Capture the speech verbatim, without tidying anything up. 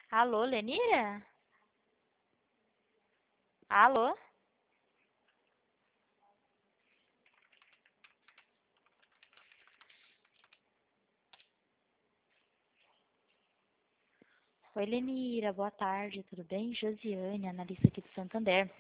Alô, Lenira? Alô? Oi, Lenira, boa tarde, tudo bem? Josiane, analista aqui do Santander.